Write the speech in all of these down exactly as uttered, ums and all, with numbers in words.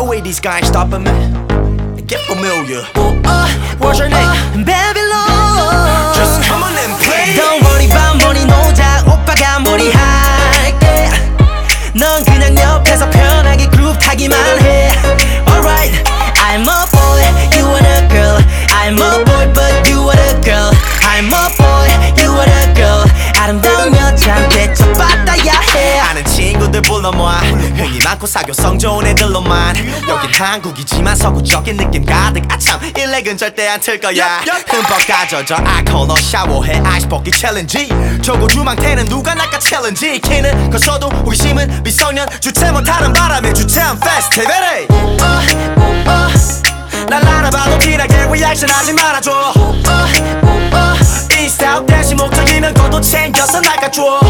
way these guys stopping me. Get familiar. Oh, uh, What's your name? Babylon. Just come on and play. Don't worry about money 노자 오빠가 무리할게. 넌 그냥 옆에서 편하게 그룹 타기만 해. Alright, I'm a boy, you are a girl. I'm a boy, but you are a girl. I'm a boy, you are a girl. 아름다운 여자한테 젖받아야 해. 아는 친구들 불러모아 흥이 많고 사교성 좋은 애들로만. 여긴 한국이지만 서구적인 느낌 가득. 아참 일렉은 절대 안 틀 거야. 흠뻑 가져져 알코올로 샤워해 아이스 벗기 챌린지. 저고 주망태는 누가 낚아 챌린지. 키는 커서도 호기심은 미성년. 주체 못하는 바람에 주체한 페스티벌에 날 알아봐도 진하게 리액션 하지 말아줘. 인스타 대신 목적이면 그것도 챙겨서 낚아줘.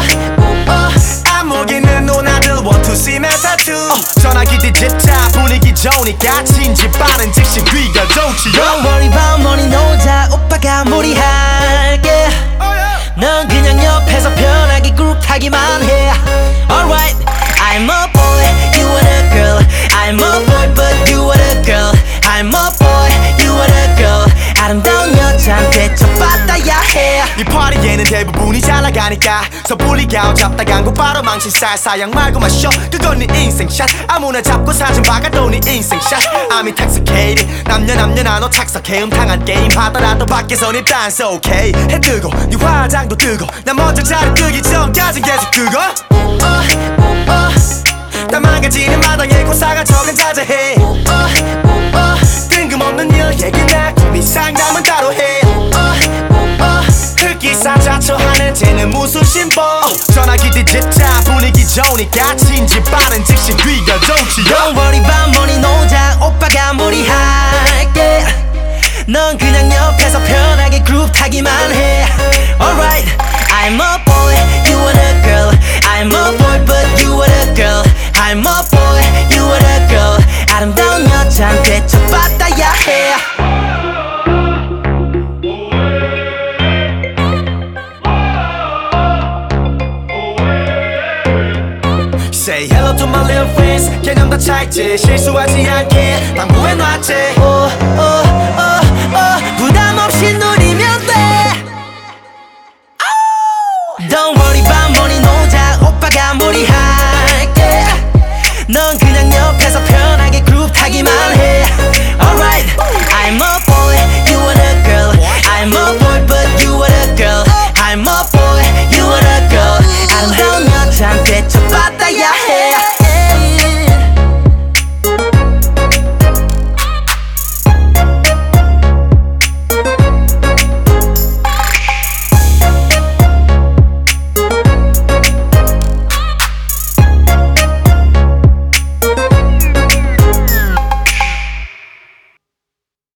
안목있는 누나들 want to see my tattoo. 전화기 뒤집자 분위기 좋으니까 진지 빠른 즉시 귀가 좋지. Don't worry about money 노자 오빠가 무리할게. 넌 그냥 옆에서 편하게 그룹 타기만 해. Alright, I'm a boy, you are a girl. I'm a boy, but you are a girl. I'm a boy, you are a girl. 아름다운 여자한테 젖받아야 해. 이 파티에는 대부분이 잘 나가니까 섣불리 갸우잡다간 곧바로 망신 살 사양 말고 마셔. 그건 네 인생샷. 아무나 잡고 사진 박아도 네 인생샷. I'm intoxicated. 남녀 남녀 나눠 착석해. 음탕한 게임 하더라도 밖에선 일단 so okay. 해 뜨고 네 화장도 뜨고 나 먼저 자리 뜨기 전까진 계속 뜨고. 다 망가지는 마당에 고사가 적은 자제해. 뜬금없는 일 얘기나 고민 상담은 따로 해. 흑기사 자처하는 쟤는 무슨 심보. 전화기 뒤집자 분위기 좋으니까 진지 빠른 즉시 귀가 좋지. Don't worry about money 노자 오빠가 무리할게. 넌 그냥 옆에서 편하게 그룹 타기만 해. Alright, I'm a boy, you are a girl. I'm a boy, but you are a girl. I'm a boy, you are a girl. 아름다운 여자한테 젖받아야 해. Say hello to my little friends. 개념 다 차있지 실수하지 않게 당부해놨지. Oh, oh, oh, oh. 부담 없이 누리면 돼. Don't worry about money 노자 오빠가 무리할게. 넌